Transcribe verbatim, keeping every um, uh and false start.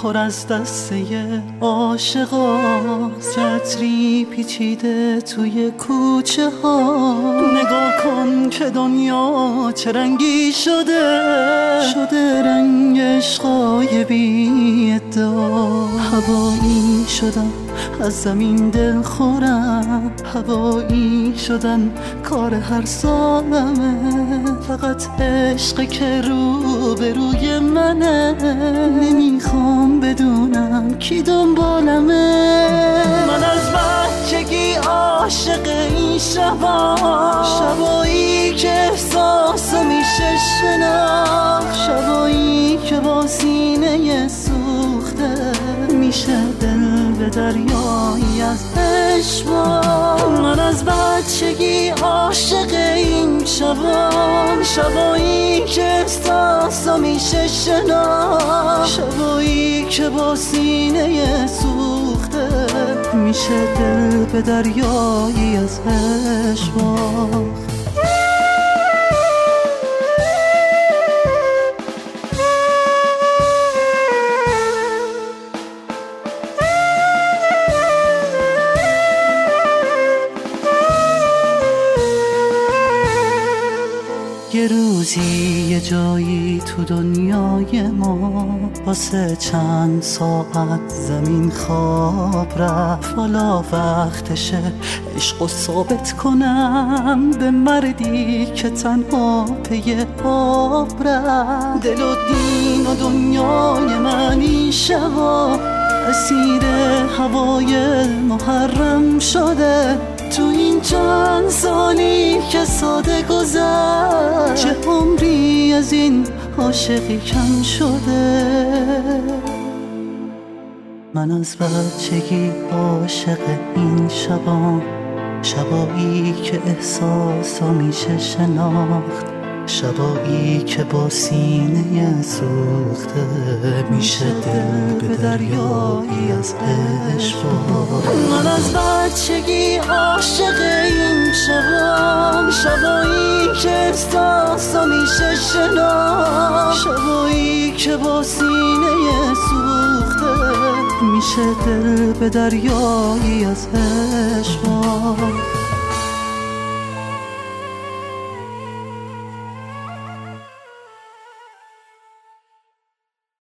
پر از دسته عاشقاست، چتری پیچیده توی کوچه ها. نگاه کن که دنیا چه رنگی شده، شده رنگ عشقای بی ادعا. هوایی شدم از زمین دل خورم، هوایی شدن کار هر سالمه. فقط عشق که رو به روی منه، نمیخوام بدونم کی دنبالمه. من از بچگی عاشق این شبا، شبایی که احساس میشه شناخت، شبایی که با سینه سوخته میشه دل به دریایی از عشق. من از بچگی عاشق این شبام، شبایی که احساس میشه شناخت، شبایی که با سینه سوخته میشه دل به دریایی از عشق. یه روزی یه جایی تو دنیای ما، واسه چند ساعت زمین خواب رفت. حالا وقتشه عشقو ثابت کنم به مردی که تنها پی آب رفت. دل و دین و دنیای من این شبا اسیر هوای محرم شده. تو این چند سالی که ساده گذشت، چه عمری از این عاشقی کم شده. من از بچگی عاشق این شبام، شبایی که احساسا میشه شناخت، شبایی که با سینه سوخته میشه دل به دریایی از عشق. من از بچگی عاشق این شبام، شبایی که احساسا میشه شناخت، شبایی که با سینه سوخته میشه دل به دریایی از عشق.